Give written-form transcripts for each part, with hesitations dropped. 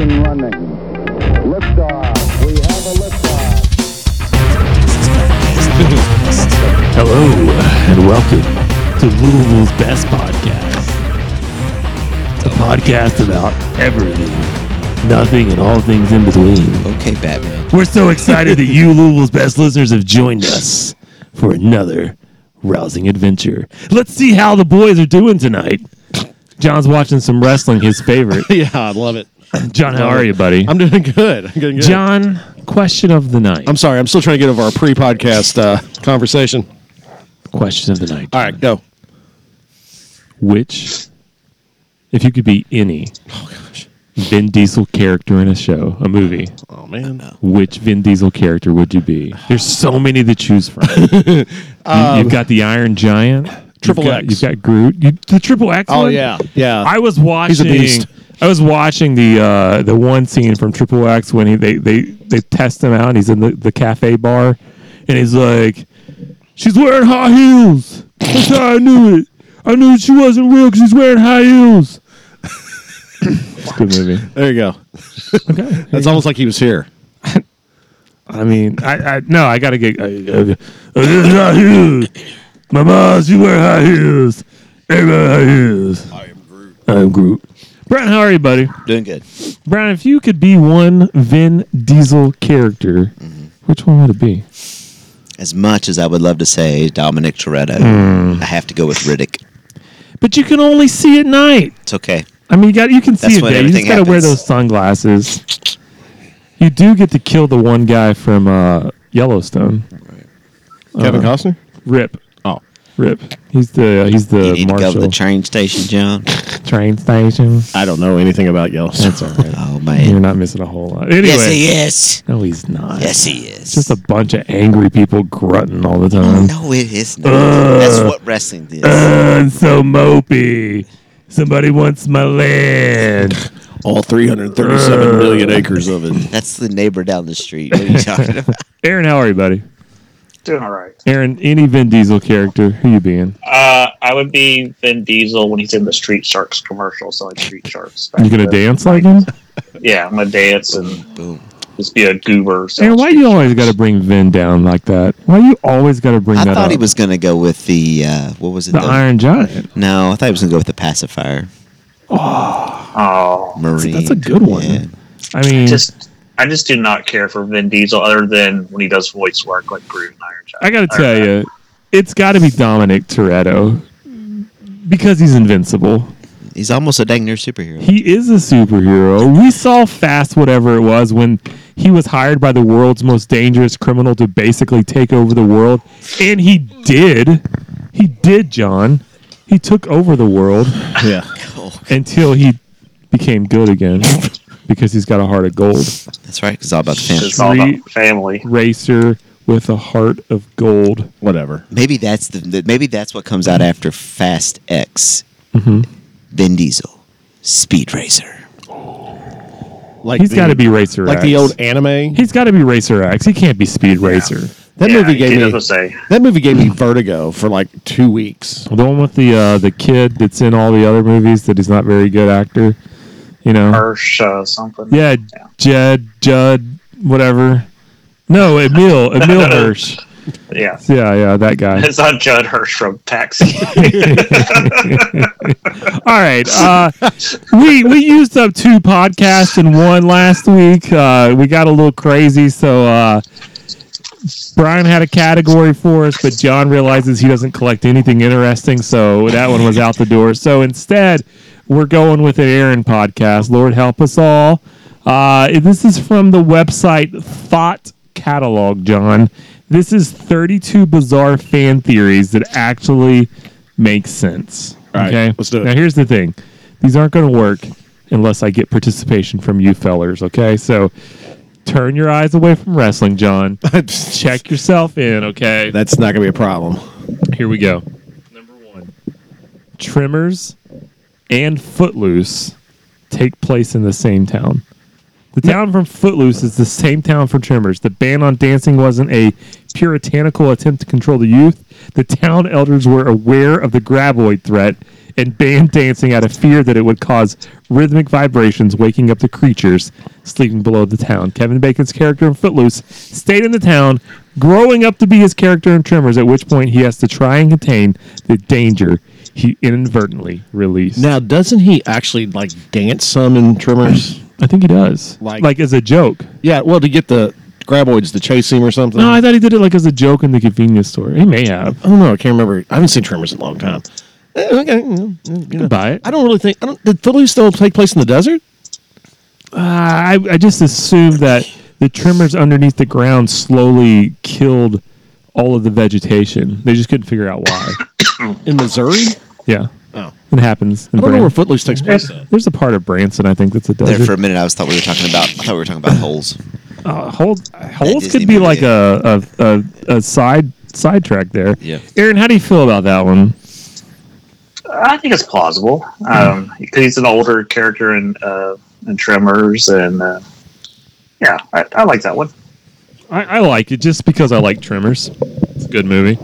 Ignition running. Liftoff. We have a liftoff. Hello, and welcome to Louisville's Best Podcast. A podcast about everything, nothing, and all things in between. Okay, Batman. We're so excited that you, Louisville's Best listeners, have joined us for another rousing adventure. Let's see how the boys are doing tonight. John's watching some wrestling, his favorite. Yeah, I love it. John, how are you, buddy? I'm doing good. I'm doing good. John, question of the night. I'm sorry. I'm still trying to get over our pre-podcast conversation. Question of the night. All right, go. Which, if you could be any Vin Diesel character in a show, a movie, Oh, man. which Vin Diesel character would you be? There's so many to choose from. You've got the Iron Giant. Triple X. You've got Groot. The Triple X Oh, one? yeah. Yeah. I was watching. He's a beast. I was watching the one scene from Triple X when they test him out and he's in the cafe bar and he's like, she's wearing high heels. That's how I knew it. I knew she wasn't real because she's wearing high heels. It's a good movie. There you go. Okay. That's almost like he was here. I mean, I got to get. High heels. My mom, she wear high heels. Everybody high heels. I am Groot. I'm Groot. Brian, how are you, buddy? Doing good. Brian, if you could be one Vin Diesel character, which one would it be? As much as I would love to say Dominic Toretto, I have to go with Riddick. But you can only see at night. It's okay. I mean, you can see That's it when there. You just everything got to wear happens. those sunglasses. You do get to kill the one guy from Yellowstone. Kevin Costner? Rip. Oh. Rip. He's the You need to go to marshal. the train station, John. Train station. I don't know anything about Yellowstone. That's all right. Oh, You're man. not missing a whole lot. Anyway, Yes, he is. no, he's not. Yes, he is. It's just a bunch of angry people grunting all the time. No, it is not. That's what wrestling is. I'm so mopey. Somebody wants my land. All 337 million acres of it. That's the neighbor down the street. What are you talking about? Aaron, how are you, buddy? Doing all right. Aaron, any Vin Diesel character, who you being? I would be Vin Diesel when he's in the Street Sharks commercial, selling Street Sharks. You gonna dance like him? Yeah, I'm gonna dance and Boom. just be a goober. Aaron, why you always got to bring Vin down like that? Why you always got to bring I that thought up? he was going to go with the, what was it? the Iron Giant. No, I thought he was going to go with the pacifier. Oh, Marine. That's a good one. Yeah. I mean, I just do not care for Vin Diesel other than when he does voice work like Groot and Iron Giant. I got to tell you, it's got to be Dominic Toretto because he's invincible. He's almost a dang near superhero. He is a superhero. We saw Fast whatever it was when he was hired by the world's most dangerous criminal to basically take over the world. And he did. He did, John. He took over the world Yeah. until he became good again because he's got a heart of gold. That's right. It's all about the family. It's all about Street family. racer with a heart of gold. Whatever. Maybe that's maybe that's what comes out after Fast X. Mm-hmm. Vin Diesel, Speed Racer. Like He's got to be Racer like X. the old anime. He's got to be Racer X. He can't be Speed Racer. That Yeah, movie he gave me doesn't say. that movie gave me vertigo for like 2 weeks. The one with the kid that's in all the other movies that he's not very good actor. You know? Hirsch something. Yeah, Judd, whatever. No, Emil Hirsch. Yeah. Yeah, that guy. It's not Judd Hirsch from Taxi. All right, we used up 2 podcasts in one last week. We got a little crazy, so Brian had a category for us, but John realizes he doesn't collect anything interesting, so that one was out the door. So instead, we're going with an Aaron podcast. Lord help us all. This is from the website Thought Catalog, John. This is 32 bizarre fan theories that actually make sense. All right, Okay, let's do it. Now here's the thing: these aren't going to work unless I get participation from you fellers. Okay, so turn your eyes away from wrestling, John. Check yourself in. Okay, That's not gonna be a problem. here we go. Number 1: Tremors and Footloose take place in the same town. The town from Footloose is the same town from Tremors. The ban on dancing wasn't a puritanical attempt to control the youth. The town elders were aware of the graboid threat and band dancing out of fear that it would cause rhythmic vibrations, waking up the creatures sleeping below the town. Kevin Bacon's character in Footloose stayed in the town, growing up to be his character in Tremors, at which point he has to try and contain the danger he inadvertently released. Now, doesn't he actually like dance some in Tremors? I think he does. Like- Like as a joke. Yeah, well, to get the graboids to chase him or something. No, I thought he did it like as a joke in the convenience store. He may have. I don't know. I can't remember. I haven't seen Tremors in a long time. Okay, you know. Buy it. I don't really think. Did Footloose still take place in the desert? I just assumed that the tremors underneath the ground slowly killed all of the vegetation. They just couldn't figure out why. In Missouri? Yeah. Oh. It happens. In I don't know where Branson. Footloose takes place. Then. There's a part of Branson, I think, that's a There desert. for a minute, I thought we were talking about holes. Holes Disney could be movie, like yeah. a sidetrack there. Yeah. Aaron, how do you feel about that one? I think it's plausible because he's an older character in Tremors, and yeah, I like that one. I like it just because I like Tremors. It's a good movie.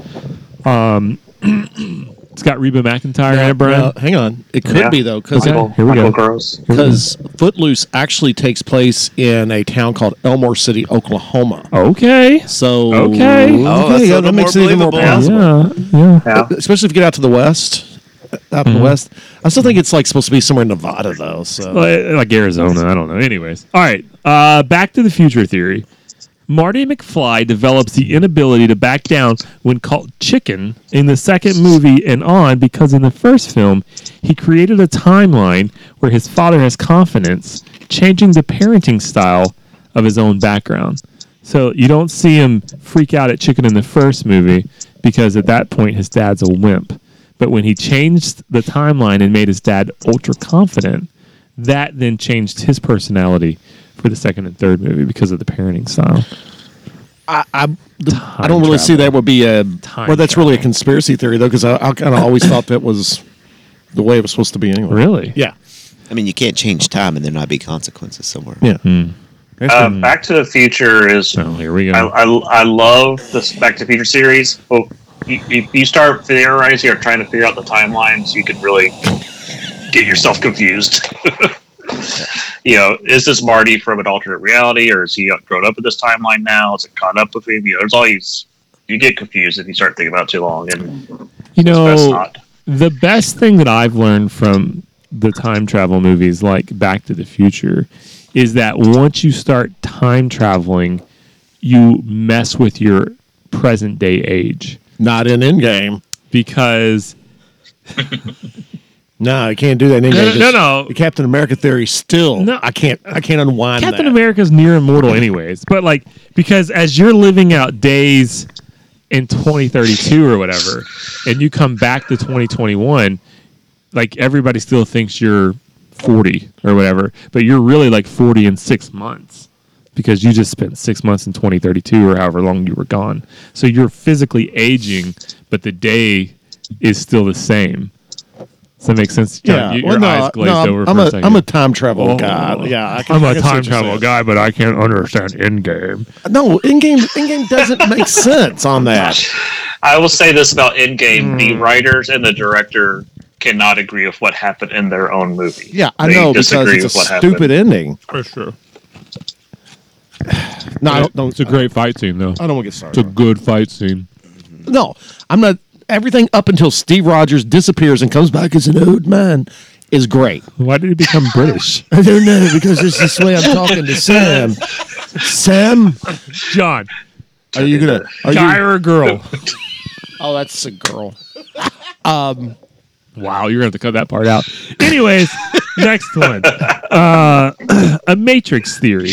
It's got Reba McEntire in it, Brian. Now, hang on. It could Yeah. be though, because Okay. Here we go. Michael Gross. Footloose actually takes place in a town called Elmore City, Oklahoma. Okay. So Okay. Oh, that's a yeah, little that makes it more even more believable. plausible. Yeah. Yeah. Especially if you get out to the west. Out in the west, I still think it's like supposed to be somewhere in Nevada though. So Like Arizona. I don't know. Anyways. All right. Back to the Future theory. Marty McFly develops the inability to back down when called chicken in the second movie and on because in the first film, he created a timeline where his father has confidence, changing the parenting style of his own background. So you don't see him freak out at chicken in the first movie because at that point his dad's a wimp. But when he changed the timeline and made his dad ultra confident, that then changed his personality for the second and third movie because of the parenting style. I don't really see that would be a well. That's really a conspiracy theory though, because I kind of always thought that was the way it was supposed to be anyway. Really? Yeah. I mean, you can't change time and there not be consequences somewhere. Yeah. Back to the Future is. Oh, here we go. I love this Back to the Future series. But if you start theorizing or trying to figure out the timelines, you could really get yourself confused. You know, is this Marty from an alternate reality, or is he grown up in this timeline now? Is it caught up with him? You know, there's all these. You get confused if you start thinking about it too long, and You it's best know, not. the best thing that I've learned from the time travel movies like Back to the Future is that once you start time traveling, you mess with your present day age Not in Endgame. because No, I can't do that in Endgame. no. The Captain America theory still. No. I can't unwind Captain that. America's near immortal anyways. But like because as you're living out days in 2032 or whatever, and you come back to 2021, like everybody still thinks you're 40 or whatever, but you're really like 40 in 6 months because you just spent 6 months in 2032 or however long you were gone. So you're physically aging, but the day is still the same. Does that make sense? Yeah, Your eyes glazed over for I'm a a second. I'm a time travel Oh. guy. Yeah, I'm I a can see time what you're travel saying. guy, but I can't understand Endgame. No, Endgame doesn't make sense on that. I will say this about Endgame: the writers and the director cannot agree with what happened in their own movie. Yeah, I They know because disagree it's a with what stupid happened. ending. That's true. No, I don't. It's a great fight scene, though. I don't want to get It's a started. good fight scene. No, I'm not. Everything up until Steve Rogers disappears and comes back as an old man is great. Why did he become British? I don't know because this is the way I'm talking to Sam. Sam, John, are you gonna? guy or a girl? Oh, that's a girl. Wow, you're going to have to cut that part out. Anyways, next one. A Matrix theory.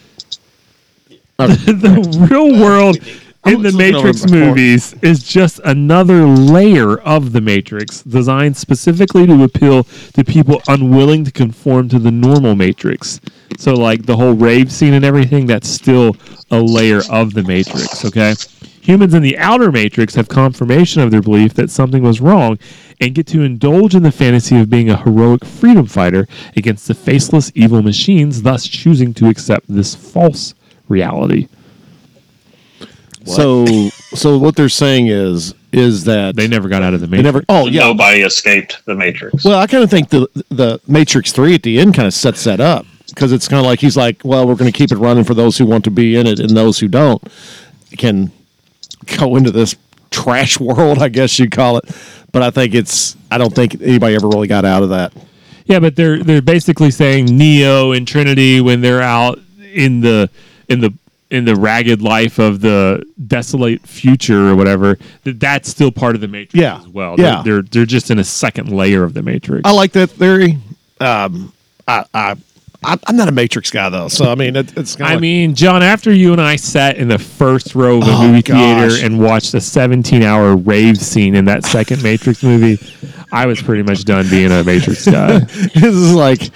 The real world in the just looking over Matrix my phone. movies is just another layer of the Matrix designed specifically to appeal to people unwilling to conform to the normal Matrix. So, like the whole rave scene and everything, that's still a layer of the Matrix, okay? Humans in the outer Matrix have confirmation of their belief that something was wrong and get to indulge in the fantasy of being a heroic freedom fighter against the faceless evil machines, thus choosing to accept this false reality. So what they're saying is is that They never got out of the they Matrix. never. Oh yeah. Nobody escaped the Matrix. Well, I kind of think the Matrix 3 at the end kind of sets that up because it's kind of like he's like, well, we're going to keep it running for those who want to be in it, and those who don't can go into this trash world, I guess you'd call it. But I don't think anybody ever really got out of that. Yeah, but they're basically saying Neo and Trinity when they're out in the ragged life of the desolate future or whatever. That's still part of the Matrix Yeah. as well. Yeah. They're just in a second layer of the Matrix. I like that theory. I'm not a Matrix guy though, so I mean, it's. I mean, John, after you and I sat in the first row of the movie theater and watched a 17-hour rave scene in that second Matrix movie, I was pretty much done being a Matrix guy. this is like.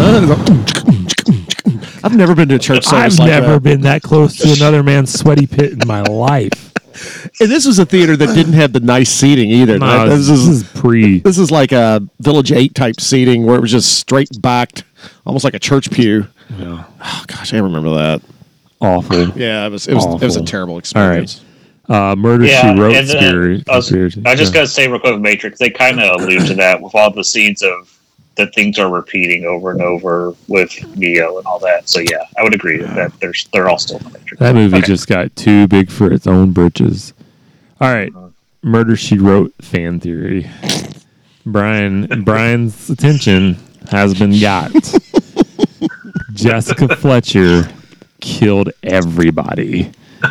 I've never been to a church service I've like never that. been that close to another man's sweaty pit in my life. And this was a theater that didn't have the nice seating either. No, this is pre. This is like a Village 8 type seating where it was just straight backed, almost like a church pew. Yeah. Oh gosh, I remember that. Awful. Yeah, it was a terrible experience. Murder She Wrote and then I was conspiracy. just gonna say real quick, with Matrix, they kind of allude to that with all the scenes of that things are repeating over and over with Neo and all that. So yeah, I would agree that they're all still in the Matrix. That movie Okay. just got too big for its own britches. All right, Murder She Wrote fan theory. Brian's attention has been got. Jessica Fletcher killed everybody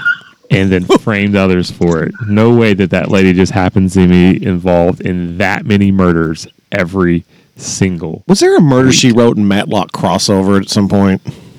and then framed others for it. No way that lady just happens to be involved in that many murders every single. Was there a Murder She Wrote and Matlock crossover at some point?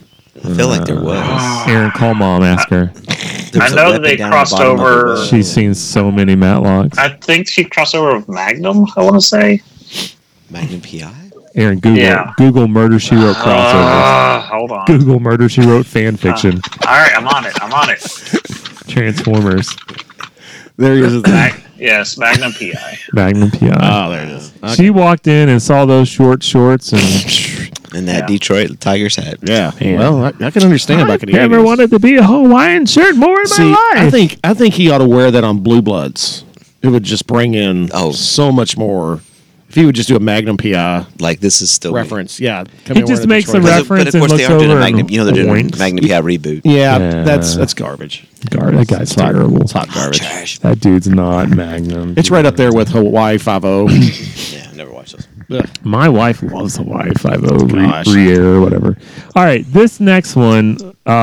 I feel like there was. Aaron, call mom, ask her. There was I a know weapon they down the crossed bottom of the over- well. She's seen so many Matlocks. I think she crossed over with Magnum. I want to say. Magnum PI? Aaron, Google Murder She Wrote crossover. Hold on. Google Murder She Wrote fan fiction. All right, I'm on it. Transformers. There he is. Yes, Magnum PI. Magnum PI. Oh, there it is. She walked in and saw those short shorts and And that Yeah. Detroit Tigers hat. Yeah. Man. Well, I can understand back in the never 80s. wanted to be a Hawaiian shirt more in See, my life. I think he ought to wear that on Blue Bloods. It would just bring in Oh. so much more. If he would just do a Magnum PI Like this is still reference, yeah. He just makes a But reference of and course they looks aren't doing over a Magnum. and You know they're doing oinks. a Magnum PI reboot. Yeah, Yeah. that's garbage. That guy's terrible. It's hot garbage. Trash. That dude's not Magnum. It's right up there with Hawaii 5-0. Yeah, I never watched those. Ugh. My wife loves Hawaii 5-0 Gosh. Re-Air or whatever. All right, this next one,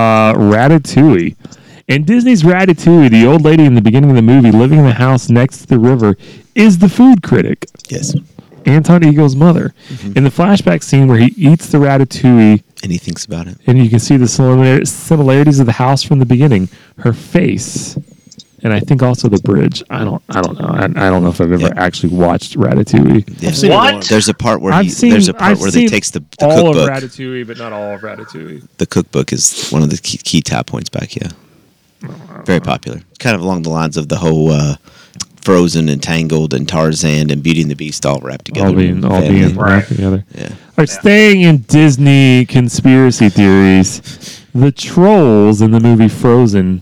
Ratatouille. In Disney's Ratatouille, the old lady in the beginning of the movie living in the house next to the river is the food critic, Yes. Anton Eagle's mother. In the flashback scene where he eats the ratatouille, And he thinks about it. and you can see the similarities of the house from the beginning, her face, and I think also the bridge. I don't know. I don't know if I've ever Yeah. actually watched Ratatouille. Yeah. I've seen it What? once. There's a part where I've seen they takes the all cookbook. of Ratatouille, but not all of Ratatouille. The cookbook is one of the key top points back. Yeah, very popular. Kind of along the lines of the whole Frozen and Tangled and Tarzan and Beauty and the Beast all wrapped together. all being Family. wrapped together. Yeah. All right, staying in Disney conspiracy theories, the trolls in the movie Frozen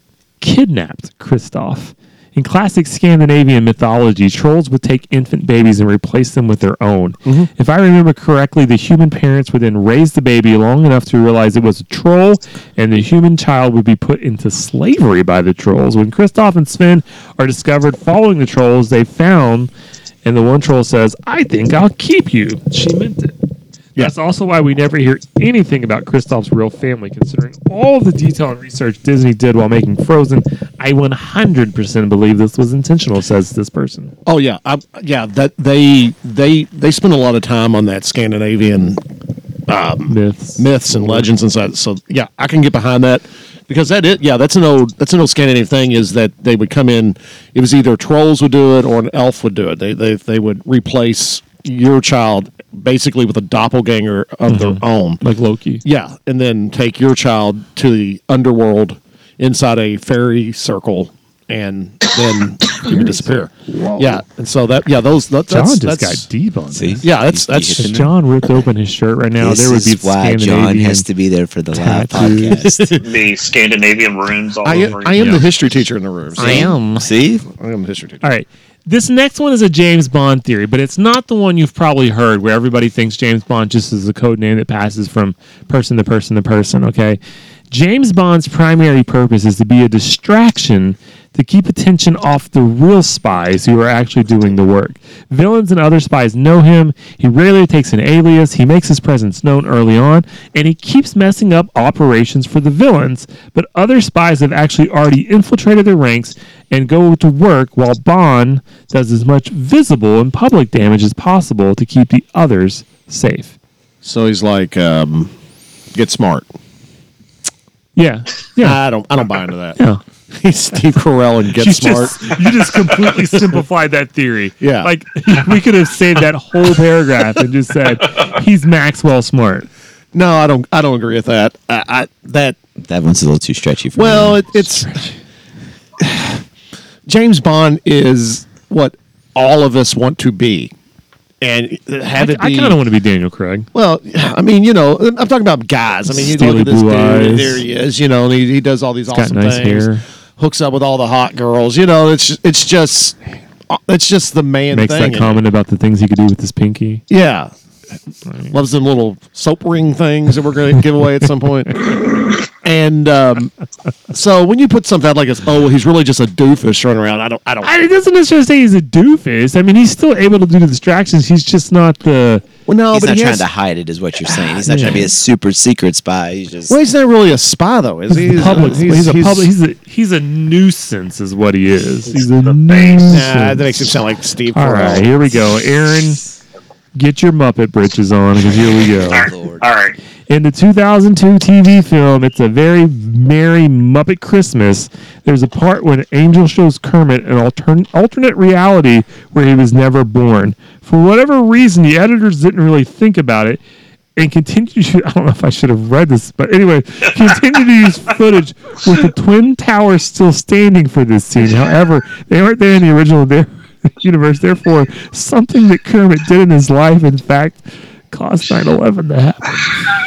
kidnapped Kristoff. In classic Scandinavian mythology, trolls would take infant babies and replace them with their own. If I remember correctly, the human parents would then raise the baby long enough to realize it was a troll, and the human child would be put into slavery by the trolls. When Kristoff and Sven are discovered following the trolls, they found, and the one troll says, "I think I'll keep you." She meant it. That's also why we never hear anything about Kristoff's real family, considering all the detail and research Disney did while making Frozen. I 100% believe this was intentional, says this person. Oh yeah, that they spend a lot of time on that Scandinavian myths and legends and such. So yeah, I can get behind that because that's an old Scandinavian thing. Is that they would come in? It was either trolls would do it or an elf would do it. They would replace your child basically with a doppelganger of their own, Like Loki. yeah, and then take your child to the underworld inside a fairy circle and then he would disappear. Yeah, and so that's John just that's, got deep on See? that. Yeah, that's If John ripped open his shirt right now, This there would be is why John Scandinavian has to be there for the live tattoos. podcast. The Scandinavian runes all I over. am the history teacher in the room. So am. See? I am the history teacher. All right. This next one is a James Bond theory, but it's not the one you've probably heard where everybody thinks James Bond just is a code name that passes from person to person to person, okay? James Bond's primary purpose is to be a distraction to keep attention off the real spies who are actually doing the work. Villains and other spies know him. He rarely takes an alias. He makes his presence known early on, and he keeps messing up operations for the villains. But other spies have actually already infiltrated their ranks and go to work while Bond does as much visible and public damage as possible to keep the others safe. So he's like, get smart. Yeah. I don't buy into that. Yeah. He's Steve Carell and Get Smart. You just completely simplified that theory. Yeah. Like, we could have saved that whole paragraph and just said, he's Maxwell Smart. No, I don't agree with that. That one's a little too stretchy for me. well, it's James Bond is what all of us want to be, and have it be. I kind of want to be Daniel Craig. Well, I mean, I'm talking about guys. I mean, you look Steely at this blue dude, eyes. and there he is. And he does all these Got awesome nice things. hair. Hooks up with all the hot girls. It's just the man Makes thing. that comment about the things he could do with his pinky. Yeah. Loves them little soap ring things that we're going to give away at some point. And so when you put something out like this, he's really just a doofus running around. It doesn't necessarily say he's a doofus. I mean, he's still able to do the distractions. He's just not the... Well, no, he's but not he trying has, to hide it, is what you're saying. He's not trying to be a super secret spy. He's just. Well, he's not really a spy, though, is he? He's a nuisance, is what he is. He's a the nuisance. That makes him sound like Steve All Carell. right, here we go. Aaron, get your Muppet britches on, because here we go. Lord. All right. In the 2002 TV film, It's a Very Merry Muppet Christmas, there's a part when Angel shows Kermit an alternate reality where he was never born. For whatever reason, the editors didn't really think about it and continued to, I don't know if I should have read this, but anyway, continued to use footage with the Twin Towers still standing for this scene. However, they weren't there in the original universe. Therefore, something that Kermit did in his life, in fact, caused 9/11 to happen.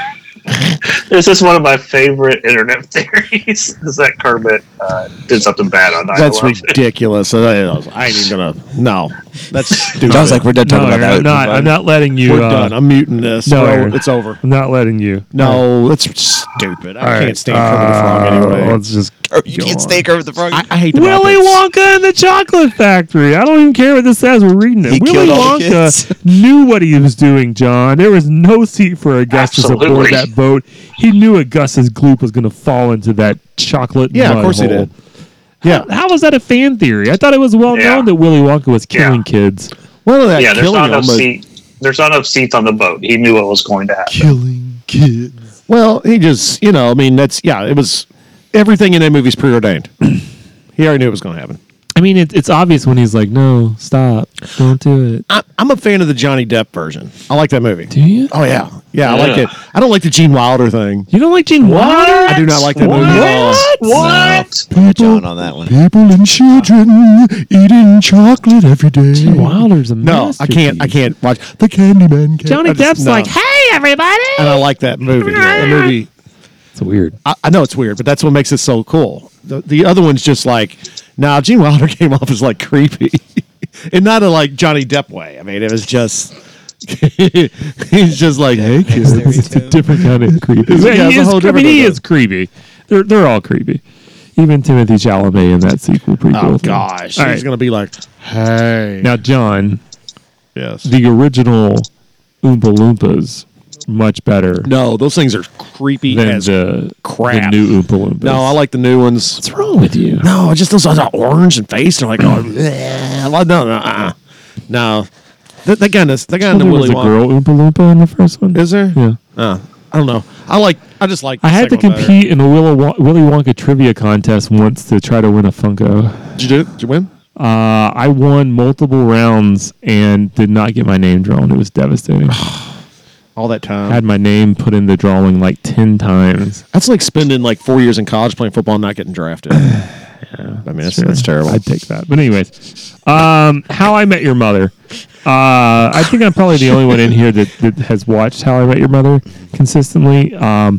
This is one of my favorite internet theories. Is that Kermit did something bad on 9/11? That's ridiculous. I ain't even going to. No. That's stupid. Sounds like we're done talking about that. I'm not letting you. We're done. I'm muting this. no, No, Aaron. it's over. I'm not letting you. No, that's stupid. I All right. can't stand Kermit the Frog anyway. Let's just. You go can't on. stay Kermit the Frog. I hate the Willy Muppets. Wonka and the Chocolate Factory. I don't even care what this says. We're reading it. He Willy killed all the Wonka knew what he was doing, John. There was no seat for Augustus aboard Absolutely. that boat. He knew Augustus Gloop was going to fall into that chocolate Yeah, of mud course he hole. did. Yeah. How was that a fan theory? I thought it was well known Yeah. that Willy Wonka was killing Yeah. kids. Well, that Yeah, there's killing not enough him, but- seats. There's not enough seats on the boat. He knew what was going to happen. Killing kids. Well, he just, it was everything in that movie's preordained. He already knew it was going to happen. I mean, it's obvious when he's like, no, stop. Don't do it. I'm a fan of the Johnny Depp version. I like that movie. Do you? Oh, yeah. Yeah, I like it. I don't like the Gene Wilder thing. You don't like Gene Wilder? I do not like that movie at all. What? No, John on that one. People and children eating chocolate every day. Gene Wilder's a No, I can't watch the Candyman. Johnny Depp's like, hey, everybody. and I like that movie. The movie. It's weird. I know it's weird, but that's what makes it so cool. The other one's just like, Gene Wilder came off as like creepy, and not a like Johnny Depp way. I mean, it was just he's just like, hey kids, It's a different kind of creepy. Yeah, it's a whole different he one. is creepy. They're all creepy. Even Timothy Chalamet in that sequel prequel. oh thing. gosh, All he's right. gonna be like, hey, Now, John, yes, the original Oompa Loompas, much better no, those things are creepy than as the crap. new Oompa Loompas. No, I like the new ones. What's wrong with you? No, just those are orange and face. They're like, oh, no. That guy in the There Willy was a Wonka. girl Oompa Loompa in the first one. Is there? Yeah. I don't know. I just like. I had to the second one better. compete in a Willy Wonka trivia contest once to try to win a Funko. Did you do it? Did you win? I won multiple rounds and did not get my name drawn. It was devastating. All that time. Had my name put in the drawing like 10 times. That's like spending like 4 years in college playing football and not getting drafted. I mean, that's terrible. I'd take that. But anyways, How I Met Your Mother. I think I'm probably the only one in here that has watched How I Met Your Mother consistently.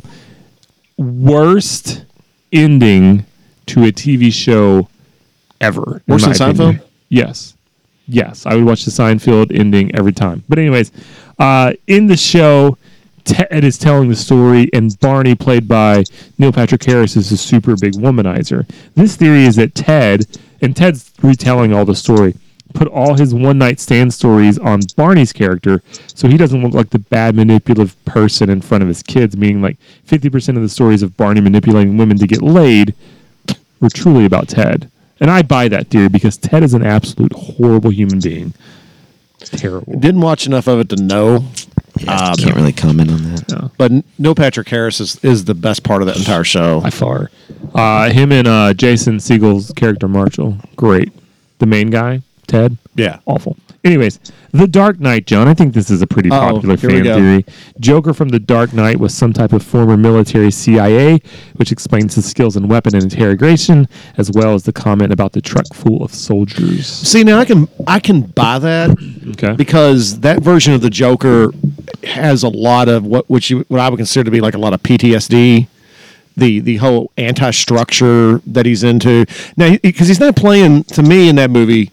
Worst ending to a TV show ever. Worse than Seinfeld? Yes. I would watch the Seinfeld ending every time. But anyways, in the show, Ted is telling the story, and Barney, played by Neil Patrick Harris, is a super big womanizer. This theory is that Ted's retelling all the story, put all his one-night stand stories on Barney's character, so he doesn't look like the bad, manipulative person in front of his kids, meaning like 50% of the stories of Barney manipulating women to get laid were truly about Ted. And I buy that theory because Ted is an absolute horrible human being. Terrible. Didn't watch enough of it to know. Yeah, can't really comment on that. No. But Neil Patrick Harris is the best part of that entire show. By far. Him and Jason Segel's character, Marshall. Great. The main guy, Ted. Yeah. Awful. Anyways, The Dark Knight, John. I think this is a pretty popular here we fan go. theory. Joker from The Dark Knight was some type of former military CIA, which explains his skills in weapon and interrogation, as well as the comment about the truck full of soldiers. See, now I can buy that Okay. because that version of the Joker has a lot of what I would consider to be like a lot of PTSD. The whole anti-structure that he's into now, because he's not playing, to me in that movie,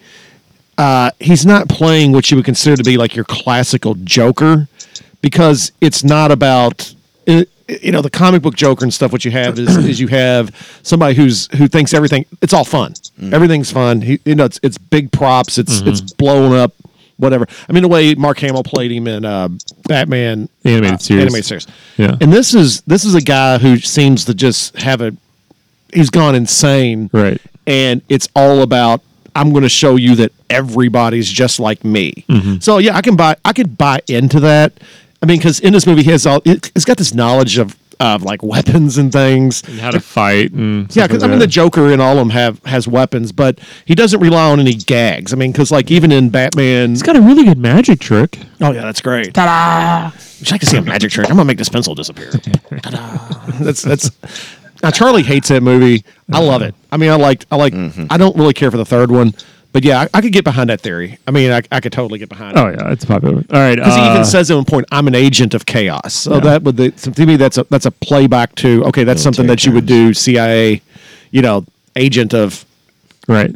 he's not playing what you would consider to be like your classical Joker, because it's not about the comic book Joker and stuff. What you have is you have somebody who thinks everything, it's all fun. Everything's fun. It's big props. It's blowing up. Whatever. I mean, the way Mark Hamill played him in Batman The animated series. Yeah. And this is a guy who seems to just he's gone insane. Right. And it's all about, I'm going to show you that everybody's just like me. So yeah, I could buy into that. I mean, because in this movie, it's got this knowledge of like weapons and things, And how to fight. And yeah, because I mean, the Joker and all of them has weapons, but he doesn't rely on any gags. I mean, because like even in Batman, He's got a really good magic trick. oh yeah, that's great. Ta-da! Would you like to see a magic trick? I'm gonna make this pencil disappear. Ta-da! That's. Now Charlie hates that movie. I love it. I mean, I like. I don't really care for the third one, but yeah, I could get behind that theory. I mean, I could totally get behind it. Oh, yeah. It's popular. All right. Because he even says at one point, "I'm an agent of chaos." So that would to me that's a playback to, okay, that's something that you would do, CIA, agent of Right.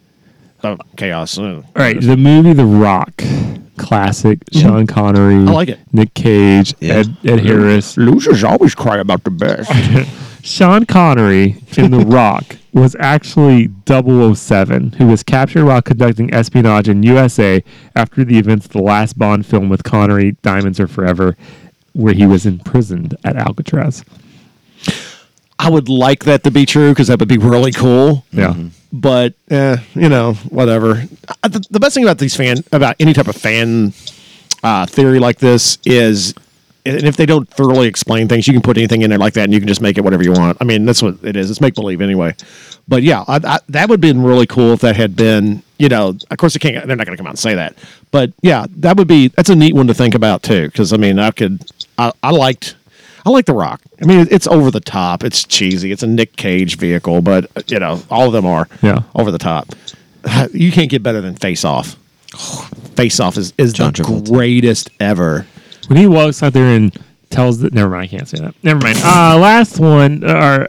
chaos. All right, the movie The Rock, classic. Sean Connery. I like it. Nick Cage, Yeah. Ed Harris. Losers always cry about the best. Sean Connery in The Rock was actually 007, who was captured while conducting espionage in USA after the events of the last Bond film with Connery, Diamonds Are Forever, where he was imprisoned at Alcatraz. I would like that to be true because that would be really cool. Yeah. But whatever. The best thing about any type of fan theory like this is, and if they don't thoroughly explain things, you can put anything in there like that, and you can just make it whatever you want. I mean, that's what it is. It's make believe anyway. But yeah, that would have been really cool if that had been. Of course, they're not going to come out and say that. But yeah, that's a neat one to think about too. Because I mean, I like The Rock. I mean, it's over the top. It's cheesy. It's a Nick Cage vehicle, but all of them are over the top. You can't get better than Face Off. Face Off is John the Travolta. greatest ever. When he walks out there and tells never mind, I can't say that. Never mind. Last one.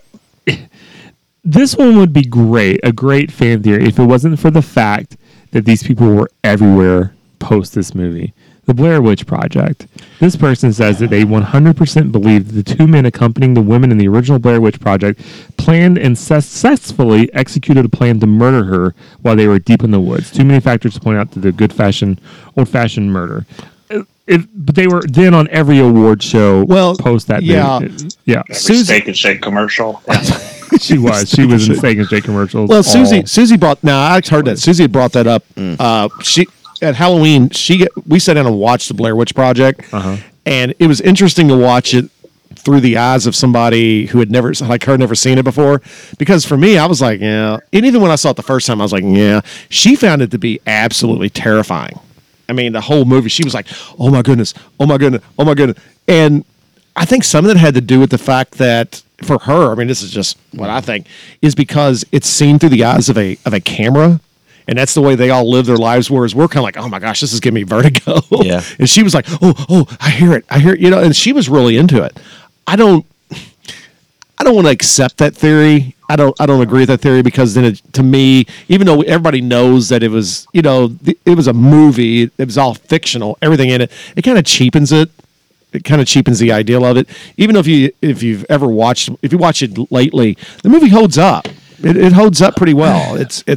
This one would be great. A great fan theory if it wasn't for the fact that these people were everywhere post this movie. The Blair Witch Project. This person says that they 100% believe the two men accompanying the women in the original Blair Witch Project planned and successfully executed a plan to murder her while they were deep in the woods. Too many factors to point out to the old-fashioned murder. But they were then on every award show post that. Yeah. Yeah. Every Steak and Shake commercial. She was in Steak and Shake commercials. Well, Susie brought. Now I heard that Susie had brought that up. She at Halloween. We sat down and watched the Blair Witch Project, and it was interesting to watch it through the eyes of somebody who had never seen it before. Because for me, I was like, yeah. And even when I saw it the first time, I was like, yeah. She found it to be absolutely terrifying. I mean, the whole movie, she was like, oh my goodness, oh my goodness, oh my goodness. And I think some of it had to do with the fact that for her, I mean, this is just what I think, is because it's seen through the eyes of a camera. And that's the way they all live their lives. Whereas we're kind of like, oh my gosh, this is giving me vertigo. Yeah. And she was like, oh, I hear it. And she was really into it. I don't want to accept that theory. I don't agree with that theory because then to me, even though everybody knows that it was, it was a movie, it was all fictional, everything in it, it kind of cheapens it. It kind of cheapens the ideal of it. Even if you watch it lately, the movie holds up. It holds up pretty well.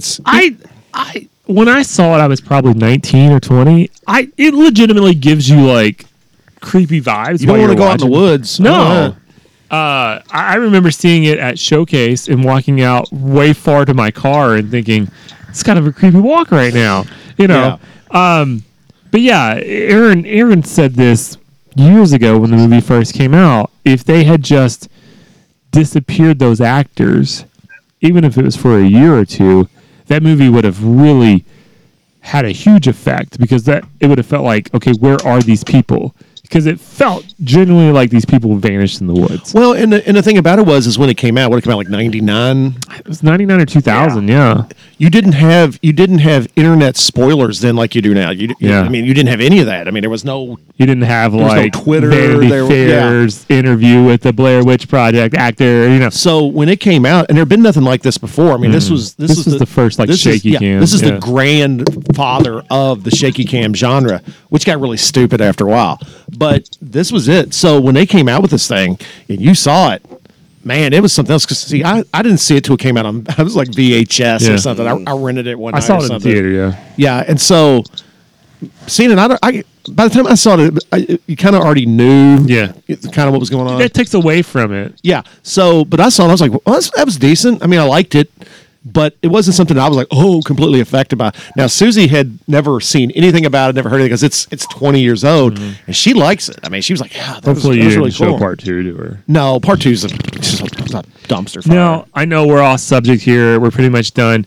When I saw it, I was probably 19 or 20. It legitimately gives you like creepy vibes. You don't want to go out in the woods. No. I remember seeing it at Showcase and walking out way far to my car and thinking, it's kind of a creepy walk right now. Yeah. But yeah, Aaron said this years ago when the movie first came out. If they had just disappeared those actors, even if it was for a year or two, that movie would have really had a huge effect because it would have felt like, okay, where are these people? Because it felt genuinely like these people vanished in the woods. Well, and the thing about it was when it came out, like 99? It was 99 or 2000, yeah. You didn't have internet spoilers then like you do now. I mean, you didn't have any of that. I mean, there was no... You didn't have like no Twitter, Vanity Fair's interview with the Blair Witch Project actor, So when it came out, and there had been nothing like this before. I mean, this was the first shaky cam. This is the grandfather of the shaky cam genre, which got really stupid after a while. But this was it. So when they came out with this thing, and you saw it, man, it was something else. Because see, I didn't see it till it came out on. I was like VHS or something. I rented it one night. I saw it in the theater. Yeah, yeah, and so seeing it, by the time I saw it, you kind of already knew, kind of what was going on. It takes away from it. Yeah. So, but I saw it. I was like, well, that was decent. I mean, I liked it. But it wasn't something I was like, completely affected by. Now, Susie had never seen anything about it, never heard it because it's 20 years old, and she likes it. I mean, she was like, yeah, that was really cool. Show part 2 to her. No, part 2 is just a dumpster fire. Now, I know we're off subject here. We're pretty much done.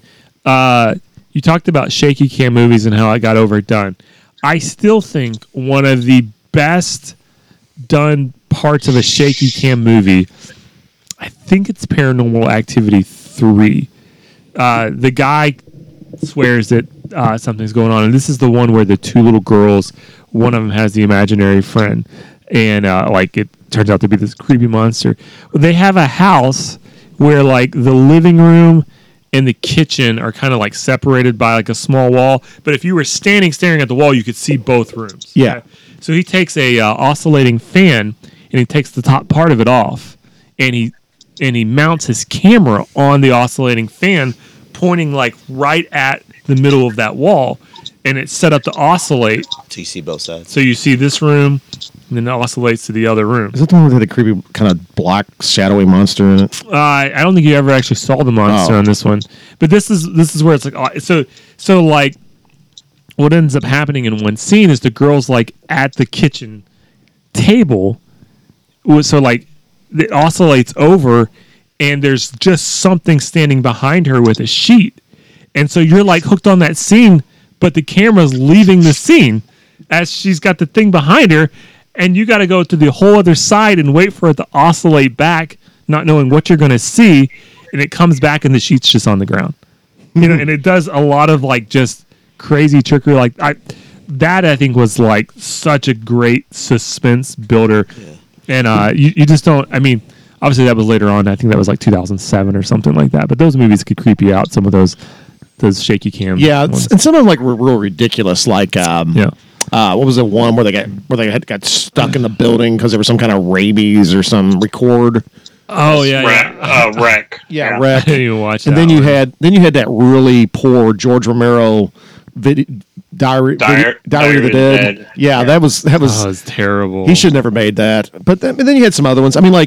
You talked about shaky cam movies and how I got overdone. I still think one of the best done parts of a shaky cam movie, I think it's Paranormal Activity 3. The guy swears that something's going on, and this is the one where the two little girls, one of them has the imaginary friend, and it turns out to be this creepy monster. They have a house where like the living room and the kitchen are kind of like separated by like a small wall, but if you were staring at the wall, you could see both rooms. Yeah. Okay? So he takes a oscillating fan and he takes the top part of it off, and he mounts his camera on the oscillating fan, pointing like right at the middle of that wall, and it's set up to oscillate. So you see both sides. So you see this room, and then it oscillates to the other room. Is that the one with the creepy kind of black shadowy monster in it? I don't think you ever actually saw the monster on this one, but this is where it's like so like what ends up happening in one scene is the girl's like at the kitchen table, so like it oscillates over, and there's just something standing behind her with a sheet, and so you're like hooked on that scene, but the camera's leaving the scene as she's got the thing behind her, and you got to go to the whole other side and wait for it to oscillate back, not knowing what you're going to see, and it comes back and the sheet's just on the ground. And it does a lot of like just crazy trickery. Like I think was like such a great suspense builder. Yeah. And you just don't. I mean, obviously that was later on. I think that was like 2007 or something like that. But those movies could creep you out. Some of those shaky cam. Yeah, and some of them like were real ridiculous. Like what was the one where they got stuck in the building because there was some kind of rabies or some record. Oh yeah, Wreck. Yeah, Wreck. I didn't even watch that. And then you had that really poor George Romero Diary of the Dead. Yeah, that was terrible. He should never made that. But then you had some other ones. I mean,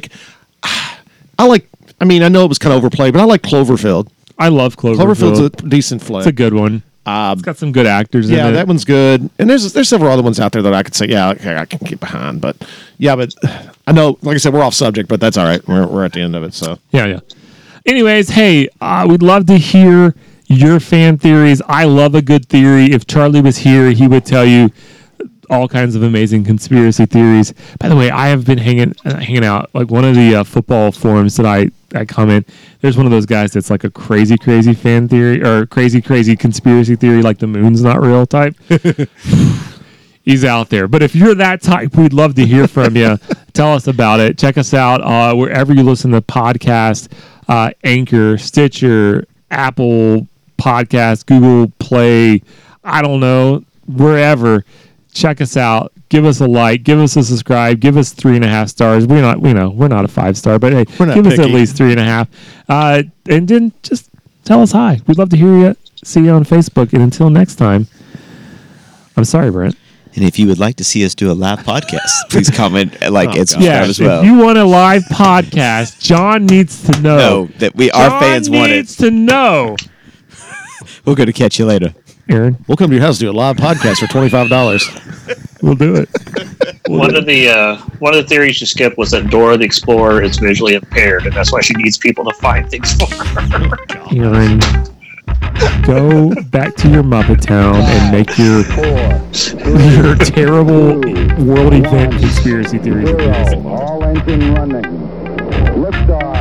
I know it was kind of overplayed, but I like Cloverfield. I love Cloverfield. Cloverfield's a decent flick. It's a good one. It's got some good actors in it. Yeah, that one's good. And there's several other ones out there that I could say, okay, I can get behind. But I know, like I said, we're off subject, but that's all right. We're at the end of it, so. Yeah. Anyways, hey, we'd love to hear your fan theories. I love a good theory. If Charlie was here, he would tell you all kinds of amazing conspiracy theories. By the way, I have been hanging out like one of the football forums that I comment. There's one of those guys that's like a crazy fan theory or crazy conspiracy theory, like the moon's not real type. He's out there. But if you're that type, we'd love to hear from you. Tell us about it. Check us out wherever you listen to podcasts, Anchor, Stitcher, Apple Podcast, Google Play, I don't know, wherever. Check us out. Give us a like. Give us a subscribe. Give us 3.5 stars. We're not a 5-star, but hey, give us at least 3.5. And then just tell us hi. We'd love to hear you. See you on Facebook. And until next time, I'm sorry, Brent. And if you would like to see us do a live podcast, please comment, and subscribe as well. If you want a live podcast, John needs to know. No, that our fans want it. John needs to know. We're going to catch you later. Aaron, we'll come to your house to do a live podcast for $25. We'll do it. One of the theories you skipped was that Dora the Explorer is visually impaired, and that's why she needs people to find things for her. Aaron, go back to your Muppet Town and make your terrible world event conspiracy theories. All engine running. Liftoff.